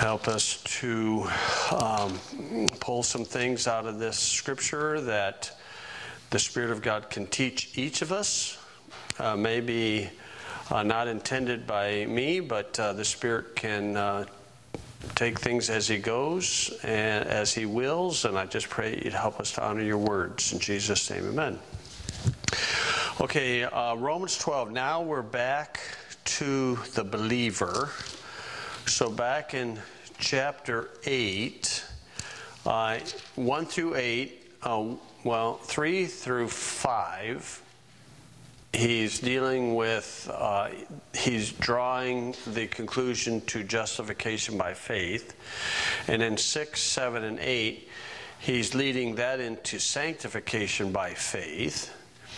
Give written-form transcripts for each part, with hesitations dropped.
help us to pull some things out of this scripture that the Spirit of God can teach each of us. Maybe not intended by me, but the Spirit can take things as He goes and as He wills. And I just pray You'd help us to honor Your words. In Jesus' name, amen. Okay, Romans 12. Now we're back to the believer. So back in chapter 8, 1 through 8, 3 through 5, he's dealing with, he's drawing the conclusion to justification by faith. And in 6, 7, and 8, he's leading that into sanctification by faith.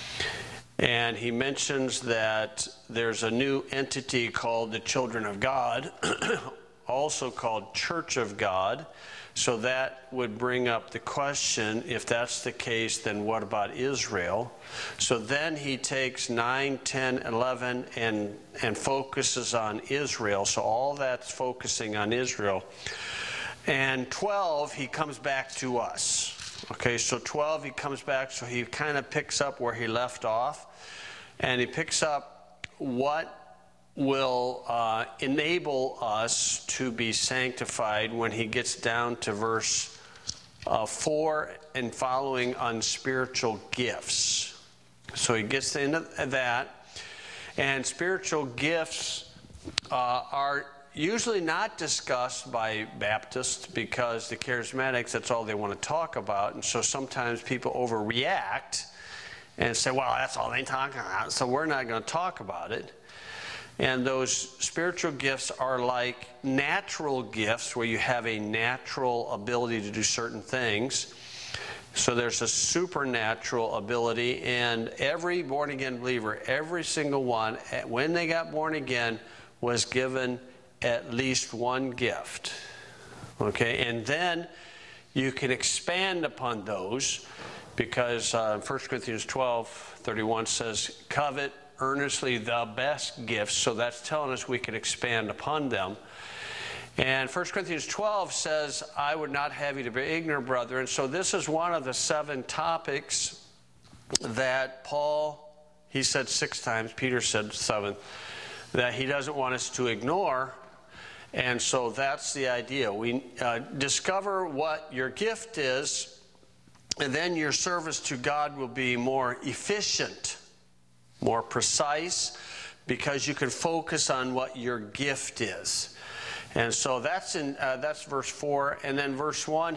And he mentions that there's a new entity called the children of God, also called Church of God. So that would bring up the question, if that's the case, then what about Israel? So then he takes 9, 10, 11 and focuses on Israel. So all that's focusing on Israel. And 12, he comes back to us. Okay, so 12, he comes back, so he kind of picks up where he left off. And he picks up what will enable us to be sanctified when he gets down to verse 4 and following on spiritual gifts. So he gets into that. And spiritual gifts are usually not discussed by Baptists because the charismatics, that's all they want to talk about. And so sometimes people overreact and say, well, that's all they talk about, so we're not going to talk about it. And those spiritual gifts are like natural gifts where you have a natural ability to do certain things. So there's a supernatural ability, and every born-again believer, every single one, when they got born again, was given at least one gift. Okay, and then you can expand upon those because 1 Corinthians 12:31 says, covet earnestly the best gifts. So that's telling us we can expand upon them. And 1 Corinthians 12 says, I would not have you to be ignorant, brethren. So this is one of the 7 topics that Paul, he said 6 times, Peter said 7, that he doesn't want us to ignore. And so that's the idea. We discover what your gift is, and then your service to God will be more efficient, more precise, because you can focus on what your gift is. And so that's verse 4. And then verse 1,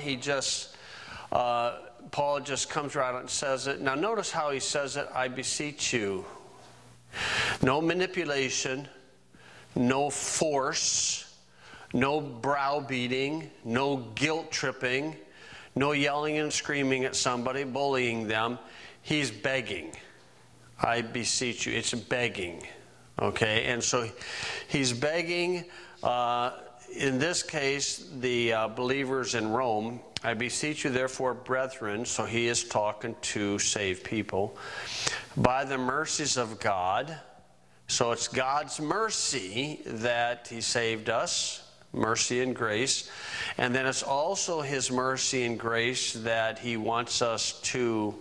Paul just comes right out and says it. Now notice how he says it, I beseech you. No manipulation, no force, no browbeating, no guilt tripping, no yelling and screaming at somebody, bullying them. He's begging. I beseech you. It's begging. Okay? And so he's begging, in this case, the believers in Rome. I beseech you, therefore, brethren, so he is talking to saved people, by the mercies of God. So it's God's mercy that he saved us, mercy and grace. And then it's also his mercy and grace that he wants us to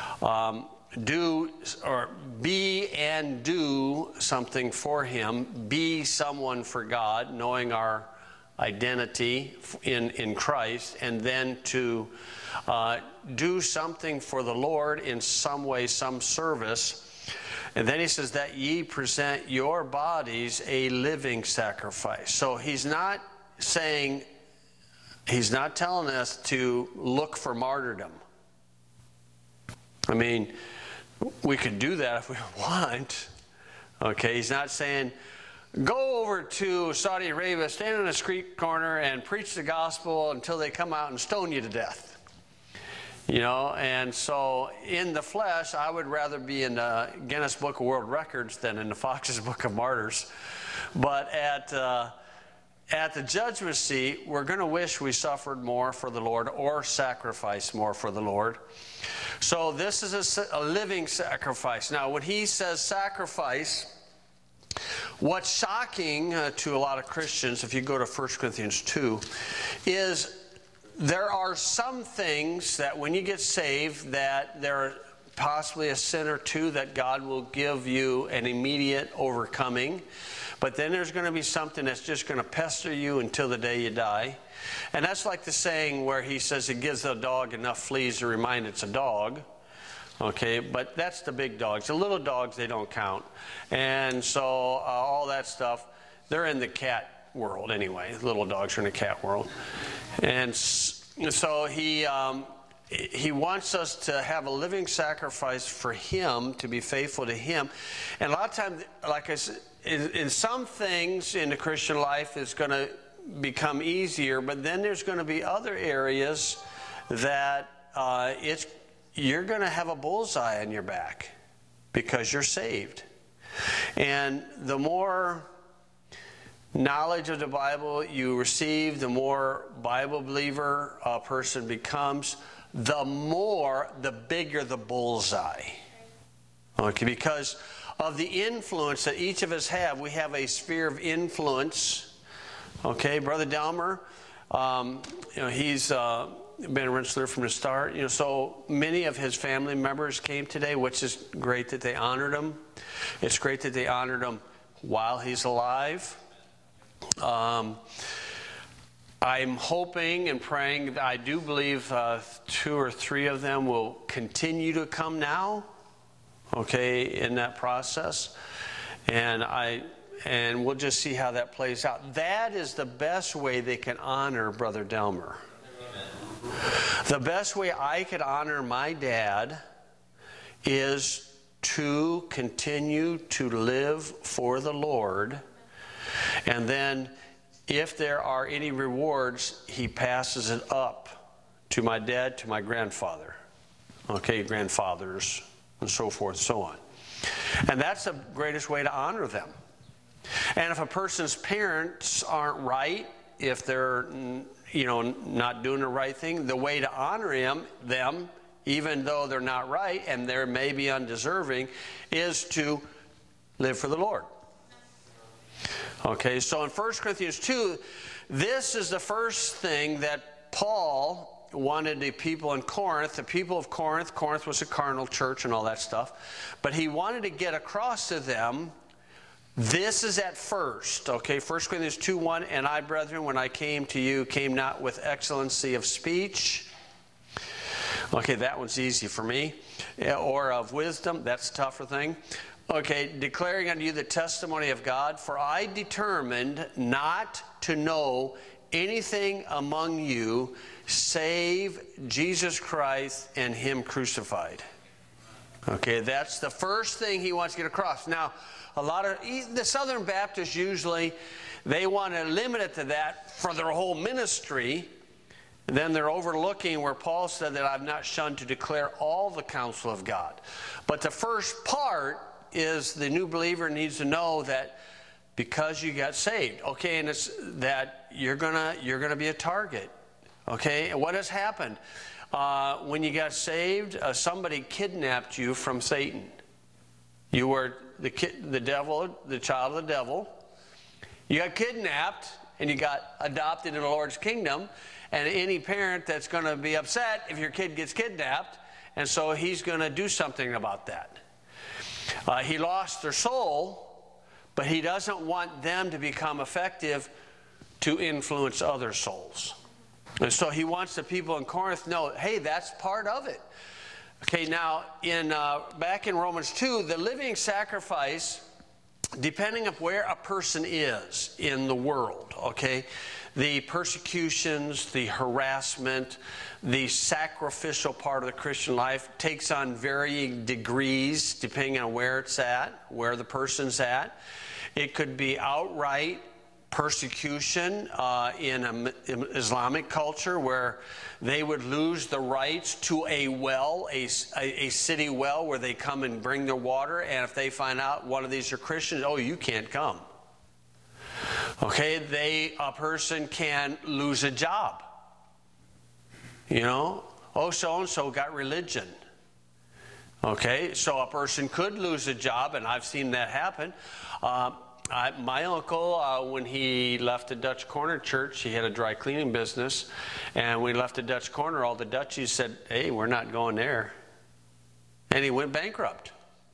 do or be and do something for him, be someone for God, knowing our identity in Christ, and then to do something for the Lord in some way, some service. And then he says that ye present your bodies a living sacrifice. So he's not telling us to look for martyrdom. I mean, we could do that if we want. Okay, he's not saying, go over to Saudi Arabia, stand on a street corner and preach the gospel until they come out and stone you to death. You know, and so in the flesh, I would rather be in the Guinness Book of World Records than in the Fox's Book of Martyrs. But at the judgment seat, we're going to wish we suffered more for the Lord or sacrificed more for the Lord. So this is a living sacrifice. Now, when he says sacrifice, What's shocking to a lot of Christians, if you go to 1 Corinthians 2, is there are some things that when you get saved that there are possibly a sin or two that God will give you an immediate overcoming. But then there's going to be something that's just going to pester you until the day you die. And that's like the saying where he says it gives a dog enough fleas to remind it's a dog. Okay, but that's the big dogs. The little dogs, they don't count. And so all that stuff, they're in the cat world anyway. Little dogs are in the cat world. And so he wants us to have a living sacrifice for him, to be faithful to him. And a lot of times, like I said, in some things in the Christian life it's going to become easier, but then there's going to be other areas that you're going to have a bullseye on your back because you're saved. And the more knowledge of the Bible you receive, the more Bible believer a person becomes, the bigger the bullseye. Okay, because of the influence that each of us have. We have a sphere of influence. Okay, Brother Delmer, he's been a Rensselaer from the start. So many of his family members came today, which is great that they honored him. It's great that they honored him while he's alive. I'm hoping and praying, I do believe 2 or 3 of them will continue to come now, okay, in that process. And we'll just see how that plays out. That is the best way they can honor Brother Delmer. The best way I could honor my dad is to continue to live for the Lord. And then if there are any rewards, he passes it up to my dad, to my grandfather. Okay, grandfathers, and so forth, so on. And that's the greatest way to honor them. And if a person's parents aren't right, if they're not doing the right thing, the way to honor them, even though they're not right and they may be undeserving, is to live for the Lord. Okay, so in 1 Corinthians 2, this is the first thing that Paul wanted the people in Corinth. The people of Corinth was a carnal church and all that stuff. But he wanted to get across to them, this is at first. Okay, 1 Corinthians 2:1, and I, brethren, when I came to you, came not with excellency of speech. Okay, that one's easy for me. Or of wisdom, that's a tougher thing. Okay, declaring unto you the testimony of God, for I determined not to know anything among you save Jesus Christ and him crucified. Okay, that's the first thing he wants to get across. Now, a lot of the Southern Baptists usually, they want to limit it to that for their whole ministry. Then they're overlooking where Paul said that I've not shunned to declare all the counsel of God. But the first part is the new believer needs to know that because you got saved, okay, and it's that you're gonna be a target. Okay, and what has happened? When you got saved, somebody kidnapped you from Satan. You were the devil, the child of the devil. You got kidnapped and you got adopted in the Lord's kingdom. And any parent that's going to be upset if your kid gets kidnapped, and so he's going to do something about that. He lost their soul, but he doesn't want them to become effective to influence other souls. And so he wants the people in Corinth to know, hey, that's part of it. Okay, now, back in Romans 2, the living sacrifice, depending on where a person is in the world, okay, the persecutions, the harassment, the sacrificial part of the Christian life takes on varying degrees depending on where it's at, where the person's at. It could be outright persecution in Islamic culture where they would lose the rights to a well, a city well where they come and bring their water, and if they find out one of these are Christians, oh, you can't come. Okay, a person can lose a job. Oh, so-and-so got religion. Okay, so a person could lose a job, and I've seen that happen. My uncle, when he left the Dutch Corner Church, he had a dry cleaning business, and when he left the Dutch Corner, all the Dutchies said, "Hey, we're not going there," and he went bankrupt.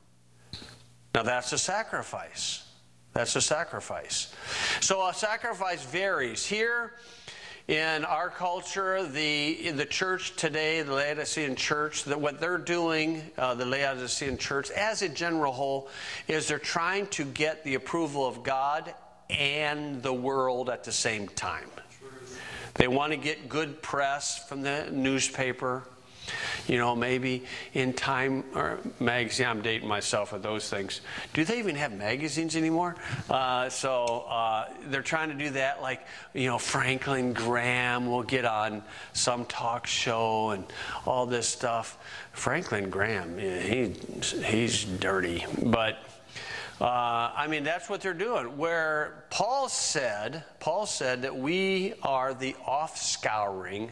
Now that's a sacrifice. That's a sacrifice. So a sacrifice varies. Here in our culture, in the church today, the Laodicean church, that what they're doing, the Laodicean church, as a general whole, is they're trying to get the approval of God and the world at the same time. They want to get good press from the newspaper. You know, maybe in Time or magazine. I'm dating myself with those things. Do they even have magazines anymore? So they're trying to do that. Like, you know, Franklin Graham will get on some talk show and all this stuff. Franklin Graham, yeah, he's dirty. But I mean, that's what they're doing. Where Paul said that we are the offscouring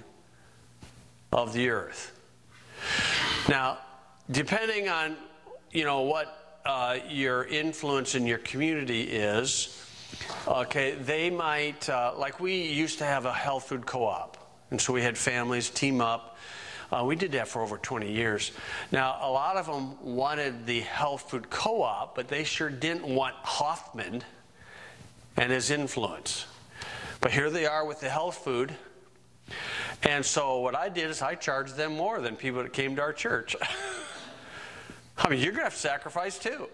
of the earth. Now, depending on, you know, what your influence in your community is, okay, they might, like we used to have a health food co-op, and so we had families team up. We did that for over 20 years. Now, a lot of them wanted the health food co-op, but they sure didn't want Hoffman and his influence. But here they are with the health food. And so what I did is I charged them more than people that came to our church. I mean, you're going to have to sacrifice too.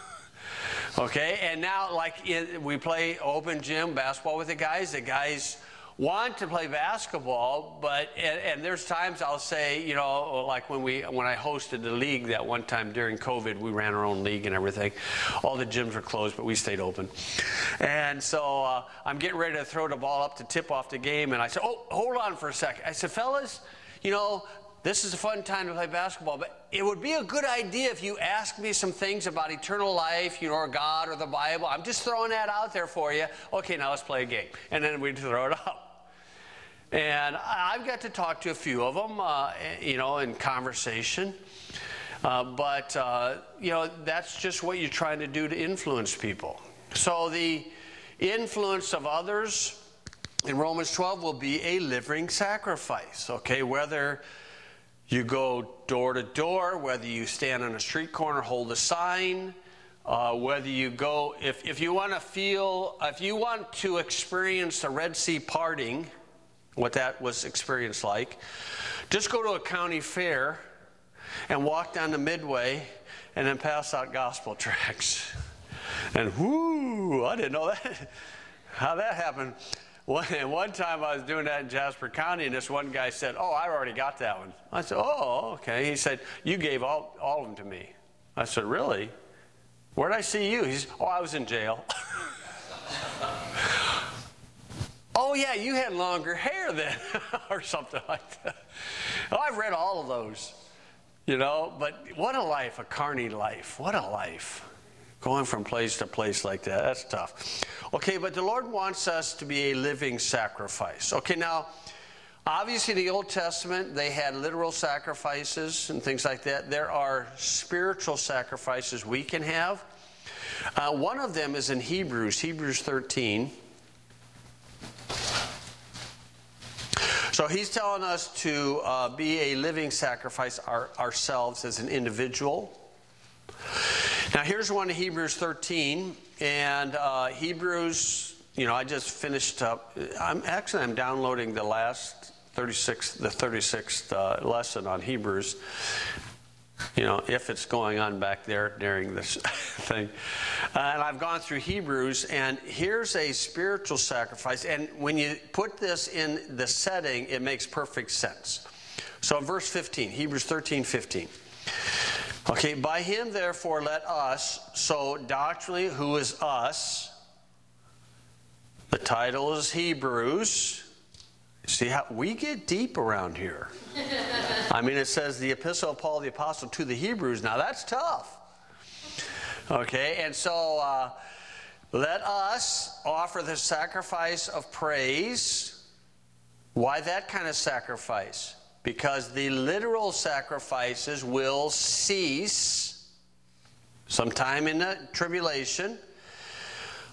Okay, and now like we play open gym basketball with the guys. The guys want to play basketball, but and there's times I'll say, you know, like when I hosted the league that one time during COVID, we ran our own league and everything. All the gyms were closed, but we stayed open. And so I'm getting ready to throw the ball up to tip off the game, and I said, "Oh, hold on for a second." I said, "Fellas, you know, this is a fun time to play basketball, but it would be a good idea if you asked me some things about eternal life, you know, or God or the Bible. I'm just throwing that out there for you. Okay, now let's play a game." And then we'd throw it up. And I've got to talk to a few of them, you know, in conversation. But you know, that's just what you're trying to do to influence people. So the influence of others in Romans 12 will be a living sacrifice. Okay, whether you go door to door, whether you stand on a street corner, hold a sign, whether you go, if you want to experience the Red Sea parting, what that was experienced like, just go to a county fair and walk down the Midway and then pass out gospel tracts. And whoo, I didn't know that, how that happened. One time I was doing that in Jasper County, and this one guy said, "Oh, I already got that one." I said, "Oh, okay." He said, "You gave all of them to me." I said, "Really? Where'd I see you?" He said, "Oh, I was in jail." "Oh, yeah, you had longer hair then," or something like that. Oh, I've read all of those, you know, but what a life, a carny life. What a life. Going from place to place like that, that's tough. Okay, but the Lord wants us to be a living sacrifice. Okay, now, obviously in the Old Testament, they had literal sacrifices and things like that. There are spiritual sacrifices we can have. One of them is in Hebrews 13. So he's telling us to be a living sacrifice ourselves as an individual. Now here's one in Hebrews 13, and Hebrews, you know, I just finished up. I'm downloading the last 36th lesson on Hebrews. You know, if it's going on back there during this thing. And I've gone through Hebrews, and here's a spiritual sacrifice. And when you put this in the setting, it makes perfect sense. So in verse 15, Hebrews 13:15. Okay, by him therefore let us, so doctrinally, who is us? The title is Hebrews. See how we get deep around here. I mean, it says the epistle of Paul the apostle to the Hebrews. Now that's tough. Okay, and so let us offer the sacrifice of praise. Why that kind of sacrifice? Because the literal sacrifices will cease sometime in the tribulation.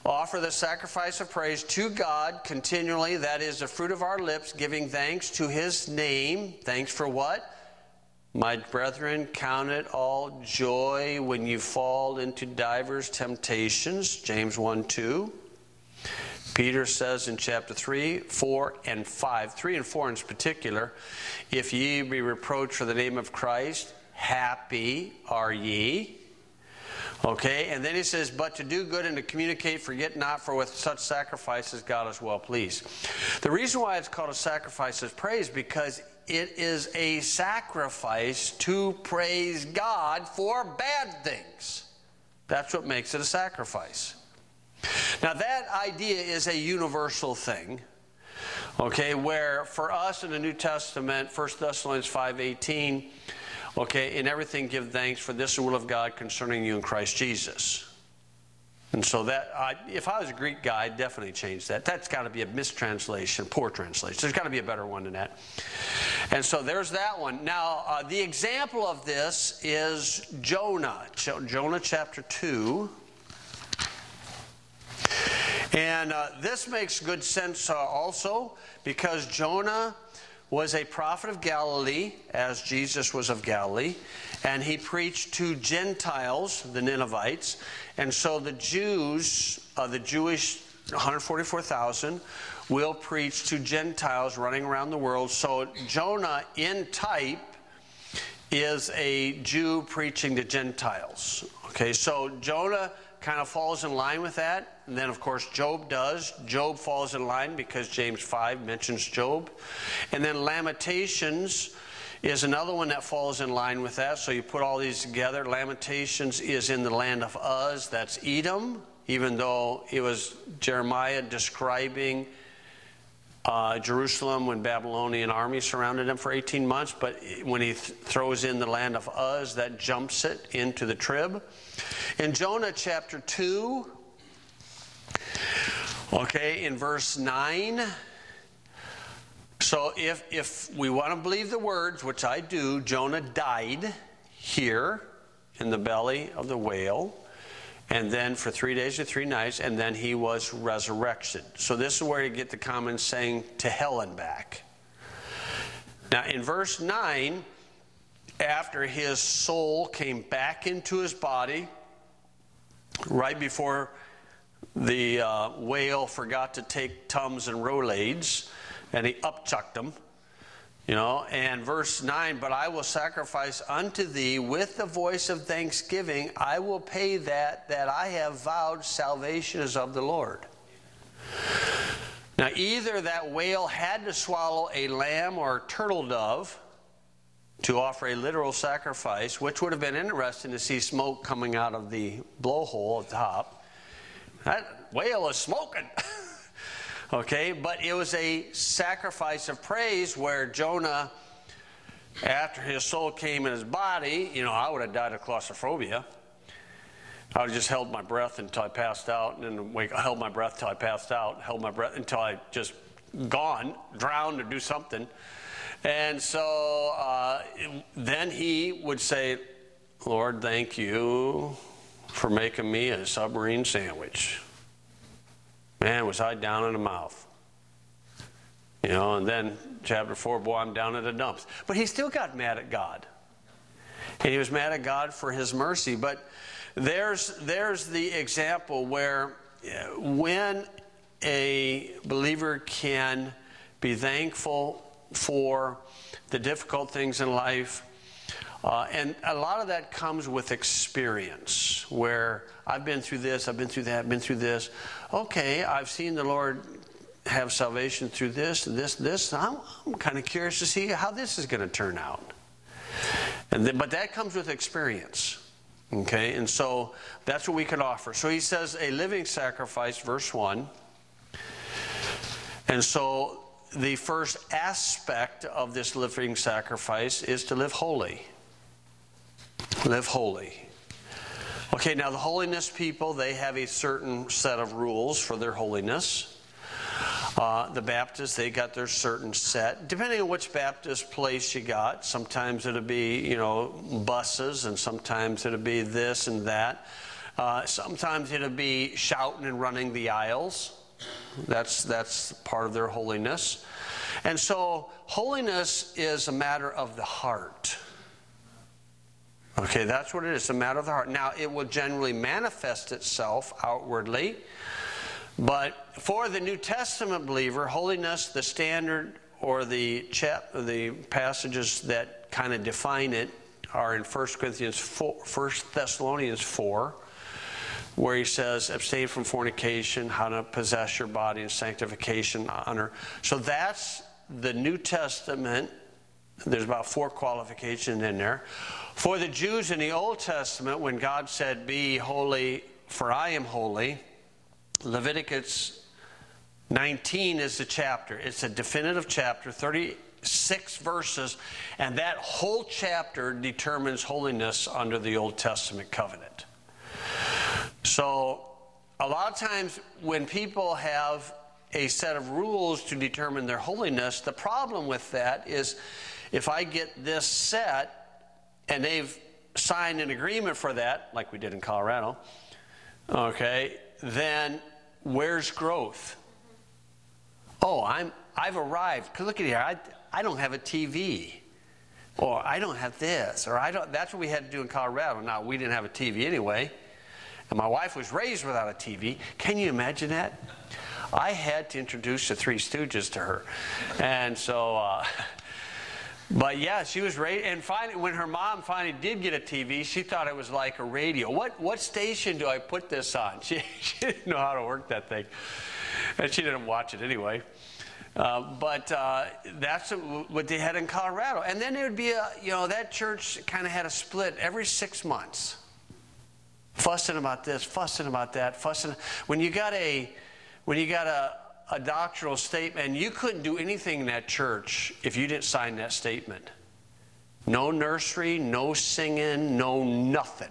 offer the sacrifice of praise to God continually. That is the fruit of our lips, giving thanks to His name. Thanks for what? My brethren, count it all joy when you fall into divers temptations. James 1:2. Peter says in chapter 3, 4, and 5, 3 and 4 in particular, if ye be reproached for the name of Christ, happy are ye. Okay, and then he says, but to do good and to communicate, forget not, for with such sacrifices God is well pleased. The reason why it's called a sacrifice of praise, because it is a sacrifice to praise God for bad things. That's what makes it a sacrifice. Now that idea is a universal thing, okay, where for us in the New Testament, 1 Thessalonians 5:18, okay, in everything give thanks, for this is the will of God concerning you in Christ Jesus. And so that, if I was a Greek guy, I'd definitely change that. That's got to be a mistranslation, poor translation. There's got to be a better one than that. And so there's that one. Now, the example of this is Jonah. Jonah chapter 2. And this makes good sense also, because Jonah was a prophet of Galilee, as Jesus was of Galilee, and he preached to Gentiles, the Ninevites, and so the Jews, the Jewish 144,000, will preach to Gentiles running around the world. So Jonah, in type, is a Jew preaching to Gentiles. Okay, so Jonah kind of falls in line with that. And then, of course, Job does. Job falls in line because James 5 mentions Job. And then Lamentations is another one that falls in line with that. So you put all these together. Lamentations is in the land of Uz. That's Edom, even though it was Jeremiah describing Jerusalem when Babylonian army surrounded them for 18 months. But when he throws in the land of Uz, that jumps it into the trib. In Jonah chapter 2, okay, in verse 9, so if we want to believe the words, which I do, Jonah died here in the belly of the whale, and then for 3 days and 3 nights, and then he was resurrected. So this is where you get the common saying, to hell and back. Now in verse 9, after his soul came back into his body, right before the whale forgot to take Tums and Rolaids, and he upchucked them, and verse 9, but I will sacrifice unto thee with the voice of thanksgiving, I will pay that I have vowed, salvation is of the Lord. Now either that whale had to swallow a lamb or a turtle dove to offer a literal sacrifice, which would have been interesting to see smoke coming out of the blowhole at the top. That whale is smoking. Okay, but it was a sacrifice of praise where Jonah, after his soul came in his body, I would have died of claustrophobia. I would have just held my breath until I passed out, and then held my breath until I passed out, held my breath until I just drowned or do something. And so then he would say, Lord, thank you for making me a submarine sandwich. Man, was I down in the mouth. And then chapter 4, boy, I'm down in the dumps. But he still got mad at God. And he was mad at God for his mercy. But there's the example where when a believer can be thankful for the difficult things in life, and a lot of that comes with experience, where I've been through this, I've been through that, I've been through this. Okay, I've seen the Lord have salvation through this, this. I'm kind of curious to see how this is going to turn out. But that comes with experience. Okay, and so that's what we can offer. So he says a living sacrifice, verse 1. And so the first aspect of this living sacrifice is to live holy. Live holy. Okay, now the holiness people, they have a certain set of rules for their holiness. The Baptists, they got their certain set. Depending on which Baptist place you got, sometimes it'll be, buses, and sometimes it'll be this and that. Sometimes it'll be shouting and running the aisles. That's part of their holiness. And so holiness is a matter of the heart. Okay, that's what it is, a matter of the heart. Now, it will generally manifest itself outwardly. But for the New Testament believer, holiness, the standard or the passages that kind of define it are in 1 Thessalonians 4, where he says, abstain from fornication, how to possess your body in sanctification, honor. So that's the New Testament. There's about 4 qualifications in there. For the Jews in the Old Testament, when God said, be holy, for I am holy, Leviticus 19 is the chapter. It's a definitive chapter, 36 verses, and that whole chapter determines holiness under the Old Testament covenant. So a lot of times when people have a set of rules to determine their holiness, the problem with that is if I get this set and they've signed an agreement for that, like we did in Colorado, okay, then where's growth? Oh, I've arrived. Cause look at here, I don't have a TV, or I don't have this, or I don't. That's what we had to do in Colorado. Now we didn't have a TV anyway, and my wife was raised without a TV. Can you imagine that? I had to introduce the Three Stooges to her, and so. But yeah, she was raised, and finally, when her mom finally did get a TV, she thought it was like a radio. What station do I put this on? She didn't know how to work that thing, and she didn't watch it anyway. But that's what they had in Colorado. And then there would be that church kind of had a split every 6 months, fussing about this, fussing about that, fussing. When you got a doctrinal statement, and you couldn't do anything in that church if you didn't sign that statement. No nursery, no singing, no nothing.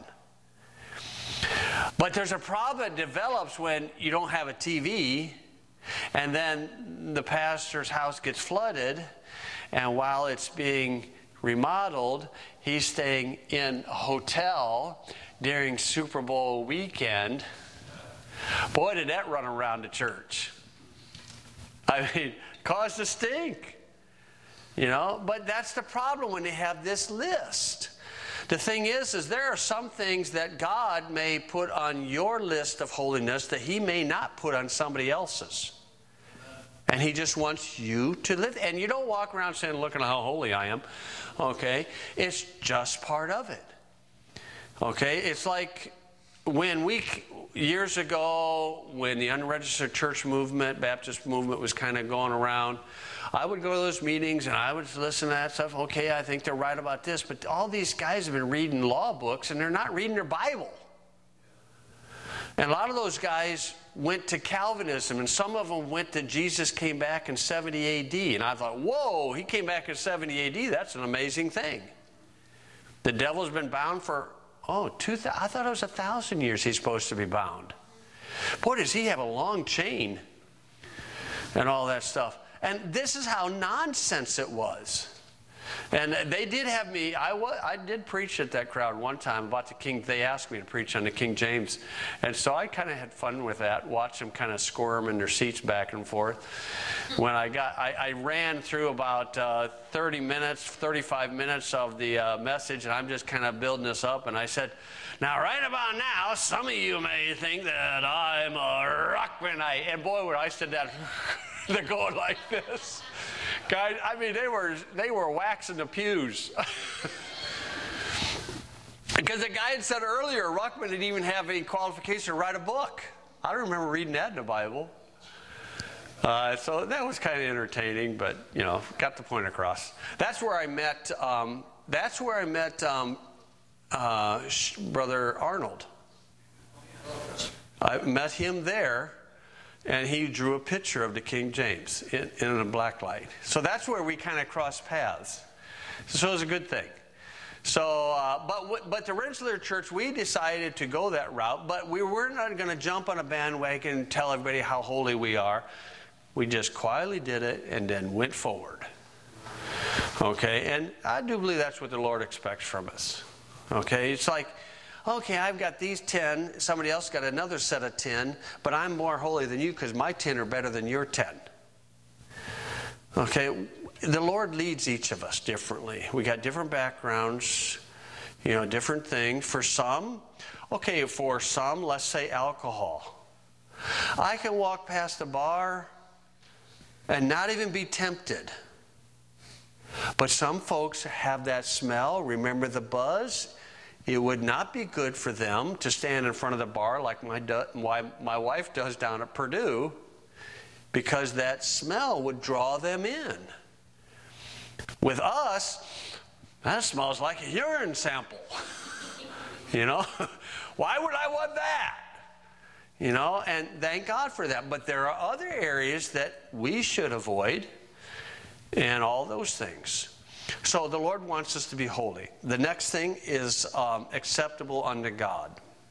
But there's a problem that develops when you don't have a TV, and then the pastor's house gets flooded, and while it's being remodeled, he's staying in a hotel during Super Bowl weekend. Boy, did that run around the church. I mean, caused a stink, but that's the problem when they have this list. The thing is there are some things that God may put on your list of holiness that he may not put on somebody else's. And he just wants you to live. And you don't walk around saying, look at how holy I am. Okay? It's just part of it. Okay? It's like when years ago, when the unregistered church movement, Baptist movement was kind of going around, I would go to those meetings and I would listen to that stuff. Okay, I think they're right about this. But all these guys have been reading law books and they're not reading their Bible. And a lot of those guys went to Calvinism, and some of them went to Jesus came back in 70 A.D. And I thought, whoa, he came back in 70 A.D. That's an amazing thing. The devil's been bound for, I thought it was 1,000 years he's supposed to be bound. Boy, does he have a long chain and all that stuff. And this is how nonsense it was. And they did have me, I did preach at that crowd one time about the King. They asked me to preach on the King James. And so I kind of had fun with that, watch them kind of squirm in their seats back and forth. When I ran through about 35 minutes of the message, and I'm just kind of building this up. And I said, now, right about now, some of you may think that I'm a Ruckmanite. And boy, when I said that, they're going like this. Guys, I mean, they were waxing the pews. Because the guy had said earlier, Ruckman didn't even have any qualification to write a book. I don't remember reading that in the Bible. So that was kind of entertaining, but, got the point across. That's where I met Brother Arnold. I met him there. And he drew a picture of the King James in a black light. So that's where we kind of crossed paths. So it was a good thing. So, but the Rensselaer Church, we decided to go that route, but we were not going to jump on a bandwagon and tell everybody how holy we are. We just quietly did it and then went forward. Okay, and I do believe that's what the Lord expects from us. Okay, it's like okay, I've got these 10, somebody else got another set of 10, but I'm more holy than you because my 10 are better than your 10. Okay, the Lord leads each of us differently. We got different backgrounds, different things. For some, let's say alcohol. I can walk past a bar and not even be tempted. But some folks have that smell, remember the buzz. It would not be good for them to stand in front of the bar like my wife does down at Purdue, because that smell would draw them in. With us, that smells like a urine sample. Why would I want that? And thank God for that. But there are other areas that we should avoid and all those things. So the Lord wants us to be holy. The next thing is acceptable unto God.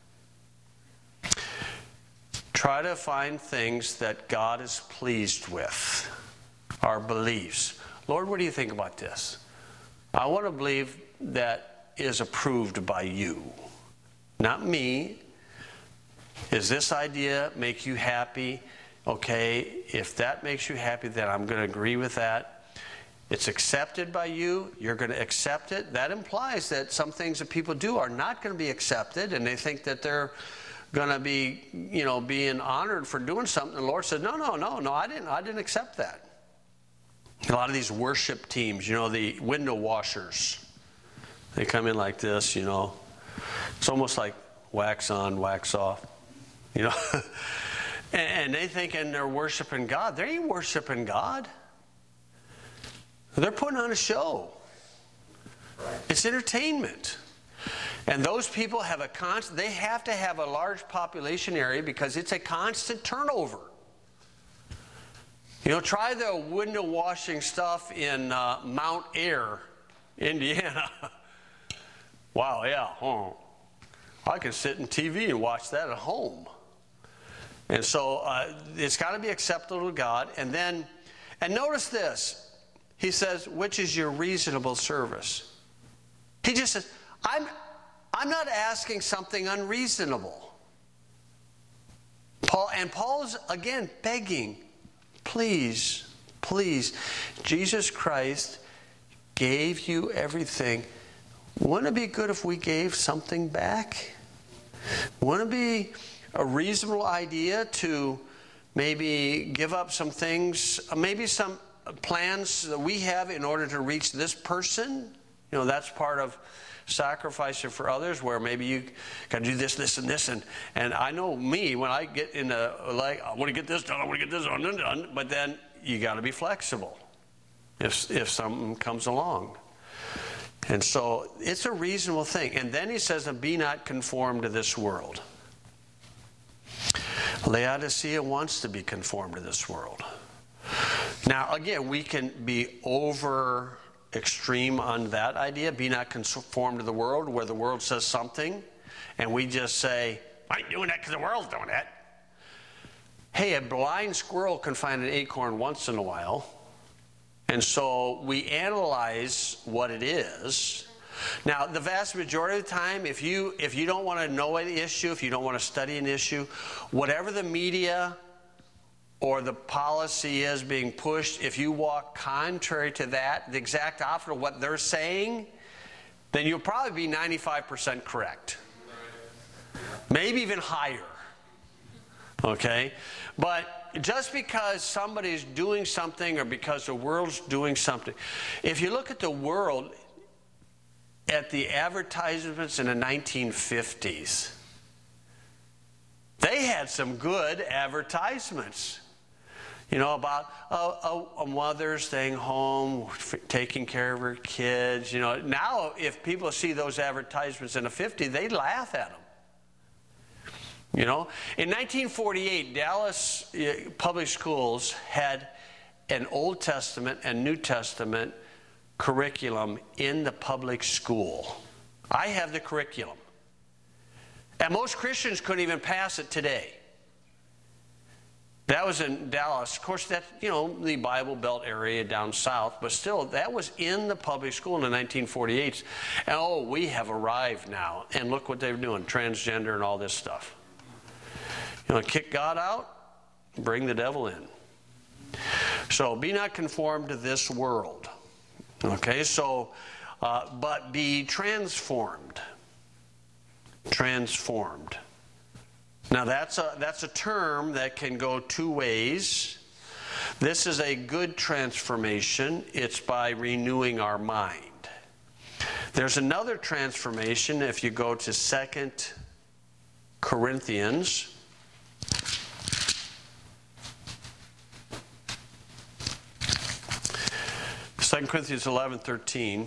Try to find things that God is pleased with. Our beliefs. Lord, what do you think about this? I want to believe that is approved by you, not me. Does this idea make you happy? Okay, if that makes you happy, then I'm going to agree with that. It's accepted by you. You're going to accept it. That implies that some things that people do are not going to be accepted, and they think that they're going to be, being honored for doing something. The Lord said, no, I didn't accept that. A lot of these worship teams, the window washers, they come in like this, It's almost like wax on, wax off, And they thinking they're worshiping God. They ain't worshiping God. They're putting on a show. It's entertainment. And those people have they have to have a large population area because it's a constant turnover. Try the window washing stuff in Mount Ayr, Indiana. Wow, yeah. I can sit in TV and watch that at home. And so it's got to be acceptable to God. And notice this. He says, which is your reasonable service? He just says, I'm not asking something unreasonable. Paul's, again, begging, please, Jesus Christ gave you everything. Wouldn't it be good if we gave something back? Wouldn't it be a reasonable idea to maybe give up some things, maybe some plans that we have in order to reach this person? That's part of sacrificing for others, where maybe you got to do this, and this. And I know me, when I get in I want to get this done, done. But then you got to be flexible if something comes along. And so it's a reasonable thing. And then he says, be not conformed to this world. Laodicea wants to be conformed to this world. Now, again, we can be over extreme on that idea. Be not conformed to the world, where the world says something, and we just say, I ain't doing that because the world's doing that. Hey, a blind squirrel can find an acorn once in a while. And so we analyze what it is. Now, the vast majority of the time, if you don't want to know an issue, if you don't want to study an issue, whatever the media or the policy is being pushed, if you walk contrary to that, the exact opposite of what they're saying, then you'll probably be 95% correct. Maybe even higher. Okay? But just because somebody's doing something, or because the world's doing something, if you look at the world, at the advertisements in the 1950s, they had some good advertisements. About a mother staying home, taking care of her kids. Now if people see those advertisements in the 50s, they laugh at them. In 1948, Dallas public schools had an Old Testament and New Testament curriculum in the public school. I have the curriculum. And most Christians couldn't even pass it today. That was in Dallas. Of course, that's, the Bible Belt area down south, but still, that was in the public school in the 1948s. And we have arrived now. And look what they're doing, transgender and all this stuff. Kick God out, bring the devil in. So be not conformed to this world. Okay, so, but be transformed. Transformed. Now that's a term that can go two ways. This is a good transformation. It's by renewing our mind. There's another transformation if you go to 2 Corinthians. 2 Corinthians 11:13.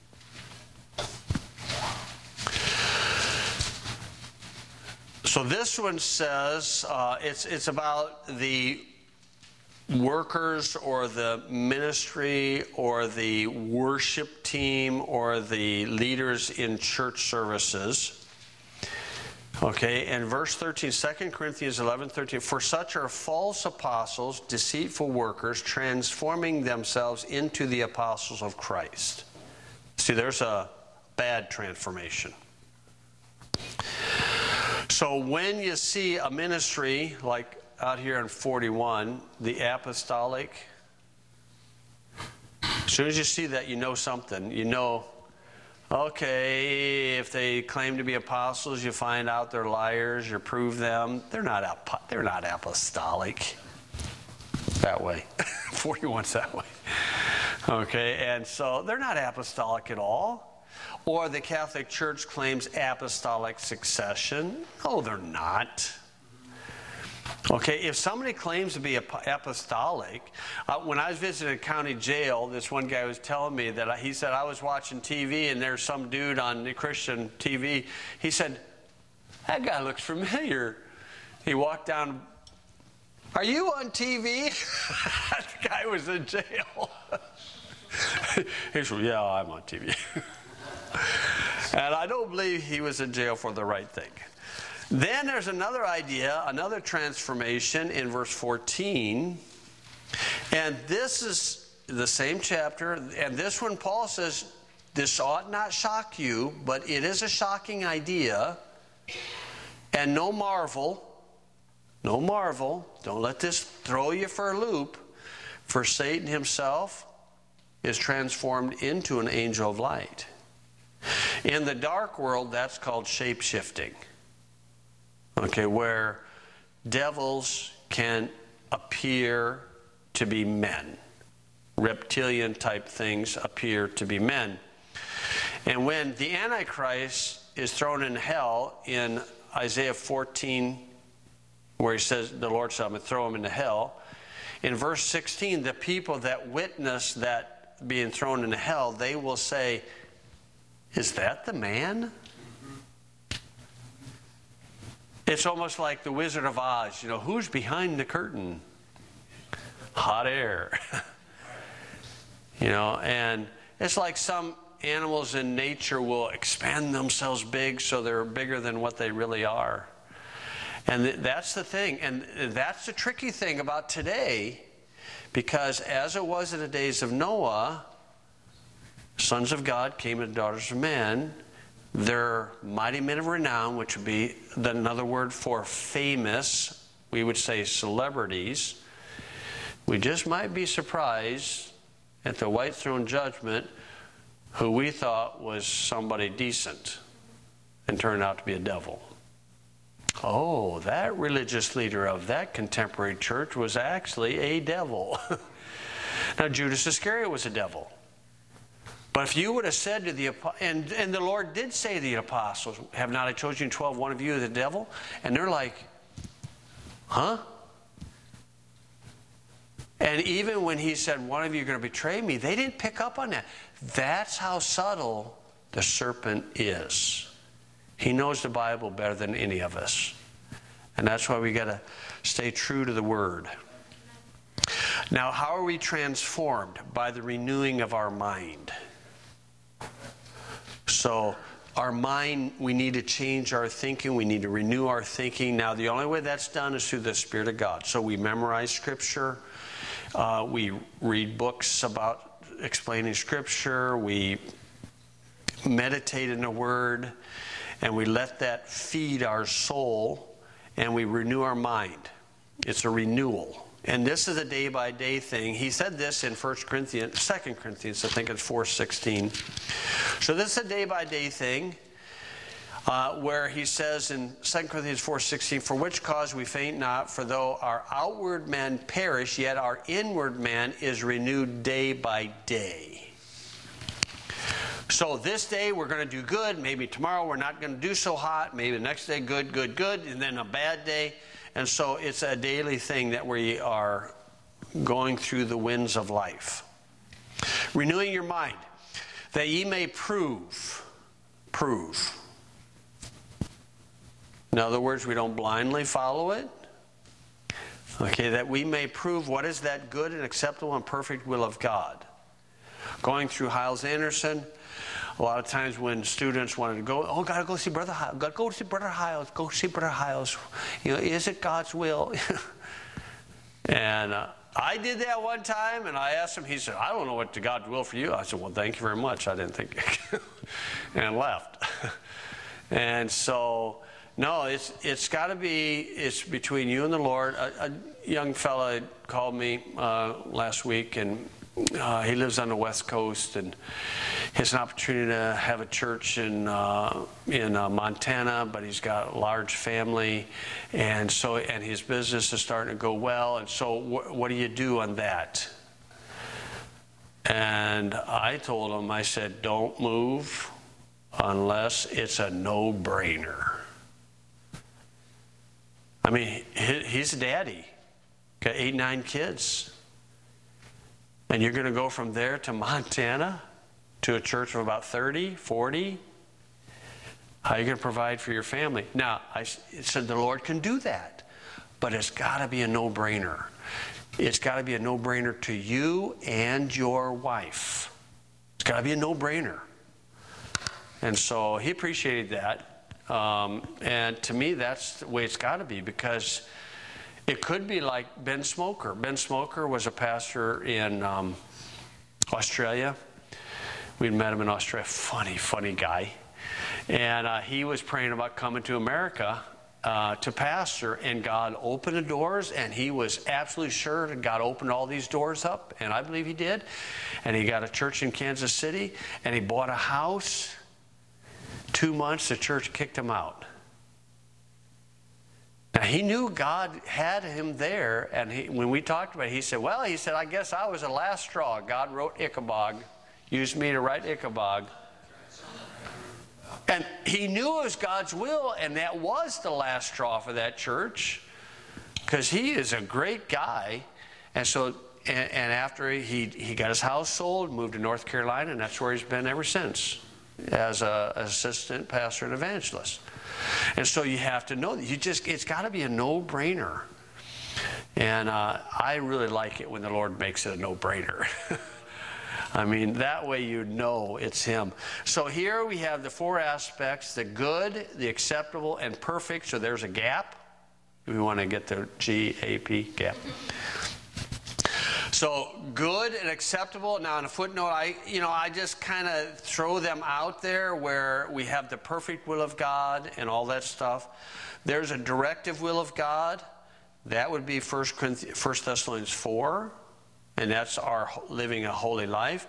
So this one says it's about the workers or the ministry or the worship team or the leaders in church services. Okay, and verse 13, 2 Corinthians 11:13, for such are false apostles, deceitful workers, transforming themselves into the apostles of Christ. See, there's a bad transformation. So when you see a ministry like out here in 41, the apostolic, as soon as you see that, you know something. You know, okay, if they claim to be apostles, you find out they're liars, you prove them. They're not apostolic that way. 41's that way. Okay, and so they're not apostolic at all. Or the Catholic Church claims apostolic succession. No, they're not. Okay, if somebody claims to be apostolic, when I was visiting a county jail, this one guy was telling me that he said, I was watching TV and there's some dude on the Christian TV. He said, that guy looks familiar. He walked down, are you on TV? The guy was in jail. He said, yeah, I'm on TV. And I don't believe he was in jail for the right thing. Then there's another idea, another transformation in verse 14. And this is the same chapter. And this one, Paul says, this ought not shock you, but it is a shocking idea. And no marvel, don't let this throw you for a loop. For Satan himself is transformed into an angel of light. In the dark world, that's called shape-shifting. Okay, where devils can appear to be men. Reptilian type things appear to be men. And when the Antichrist is thrown in hell in Isaiah 14, where he says, the Lord said, I'm going to throw him into hell. In verse 16, the people that witness that being thrown into hell, they will say, is that the man? It's almost like the Wizard of Oz. Who's behind the curtain? Hot air. And it's like some animals in nature will expand themselves big so they're bigger than what they really are. And that's the thing. And that's the tricky thing about today, because as it was in the days of Noah, sons of God came to daughters of men. They're mighty men of renown, which would be another word for famous. We would say celebrities. We just might be surprised at the white throne judgment who we thought was somebody decent and turned out to be a devil. Oh, that religious leader of that contemporary church was actually a devil. Now, Judas Iscariot was a devil. But if you would have said to the and the Lord did say to the apostles, have not I chosen you 12, one of you is the devil? And they're like, huh? And even when he said, one of you are going to betray me, they didn't pick up on that. That's how subtle the serpent is. He knows the Bible better than any of us. And that's why we got to stay true to the Word. Now, how are we transformed? By the renewing of our mind. So our mind, we need to change our thinking. We need to renew our thinking. Now, the only way that's done is through the Spirit of God. So we memorize Scripture. We read books about explaining Scripture. We meditate in the Word. And we let that feed our soul. And we renew our mind. It's a renewal. And this is a day-by-day thing. He said this in 2 Corinthians, I think it's 4:16. So this is a day-by-day thing where he says in 2 Corinthians 4:16, for which cause we faint not, for though our outward man perish, yet our inward man is renewed day by day. So this day we're going to do good. Maybe tomorrow we're not going to do so hot. Maybe the next day good, and then a bad day. And so it's a daily thing that we are going through the winds of life. Renewing your mind, that ye may prove. In other words, we don't blindly follow it. Okay, that we may prove what is that good and acceptable and perfect will of God. Going through Hyles-Anderson, a lot of times when students wanted to go, gotta go see Brother Hyles, go see Brother Hyles. You know, is it God's will? And I did that one time, and I asked him, he said, I don't know what God's will for you. I said, well, thank you very much. I didn't think, and left. And so, no, it's got to be, it's between you and the Lord. A young fella called me last week, and he lives on the West Coast, and he has an opportunity to have a church in Montana, but he's got a large family, and his business is starting to go well. And so, what do you do on that? And I told him, I said, don't move unless it's a no-brainer. I mean, he's a daddy, got 8, 9 kids. And you're going to go from there to Montana to a church of about 30, 40? How are you going to provide for your family? Now, I said the Lord can do that, but it's got to be a no-brainer. It's got to be a no-brainer to you and your wife. It's got to be a no-brainer. And so he appreciated that. And to me, that's the way it's got to be, because it could be like Ben Smoker. Ben Smoker was a pastor in Australia. We'd met him in Australia. Funny guy. And he was praying about coming to America to pastor, and God opened the doors, and he was absolutely sure that God opened all these doors up, and I believe he did. And he got a church in Kansas City, and he bought a house. 2 months, the church kicked him out. Now, he knew God had him there, and when we talked about it, he said, I guess I was the last straw. God wrote Ichabod, used me to write Ichabod. And he knew it was God's will, and that was the last straw for that church, because he is a great guy. And so, and after he got his house sold, moved to North Carolina, and that's where he's been ever since, as an assistant pastor and evangelist. And so you have to know that it's got to be a no-brainer. And I really like it when the Lord makes it a no-brainer. I mean, that way you know it's him. So here we have the 4 aspects: the good, the acceptable, and perfect. So there's a gap. We want to get the G-A-P, gap. So good and acceptable. Now, in a footnote, I just kind of throw them out there where we have the perfect will of God and all that stuff. There's a directive will of God. That would be 1 Thessalonians 4, and that's our living a holy life.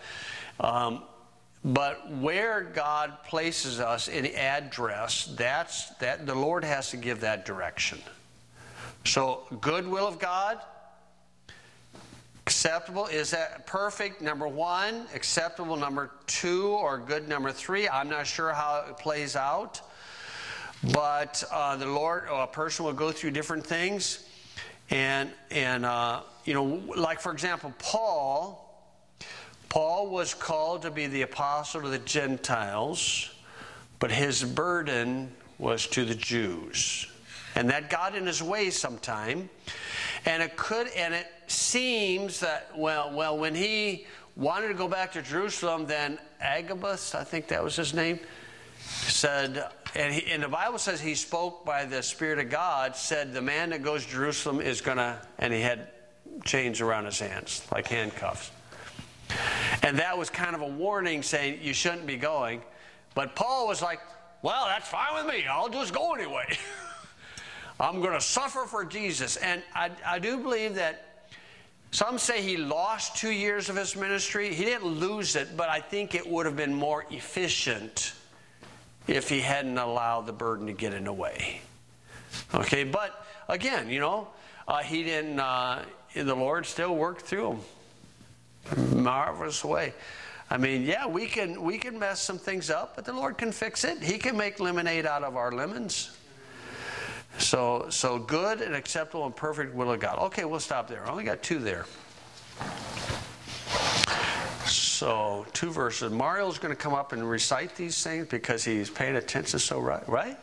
But where God places us in address, that the Lord has to give that direction. So good will of God. Acceptable, is that perfect? Number 1, acceptable number 2, or good number 3. I'm not sure how it plays out, but the Lord, a person will go through different things, and like for example, Paul was called to be the apostle to the Gentiles, but his burden was to the Jews, and that got in his way sometime. And it seems that, when he wanted to go back to Jerusalem, then Agabus, I think that was his name, said, and the Bible says he spoke by the Spirit of God, said the man that goes to Jerusalem is going to, and he had chains around his hands, like handcuffs. And that was kind of a warning saying you shouldn't be going. But Paul was like, well, that's fine with me. I'll just go anyway. I'm going to suffer for Jesus. And I do believe that some say he lost 2 years of his ministry. He didn't lose it, but I think it would have been more efficient if he hadn't allowed the burden to get in the way. Okay, but again, he didn't, the Lord still worked through him. Marvelous way. I mean, yeah, we can mess some things up, but the Lord can fix it. He can make lemonade out of our lemons. So good and acceptable and perfect will of God. Okay, we'll stop there. I only got 2 there. So 2 verses. Mario's going to come up and recite these things because he's paying attention so right?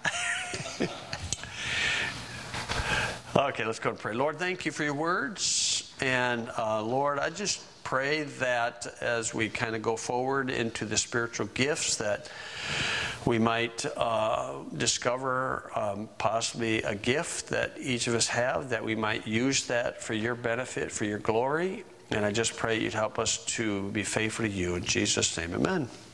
Okay, let's go and pray. Lord, thank you for your words. And Lord, I just pray that as we kind of go forward into the spiritual gifts that we might discover possibly a gift that each of us have, that we might use that for your benefit, for your glory. And I just pray you'd help us to be faithful to you. In Jesus' name, amen.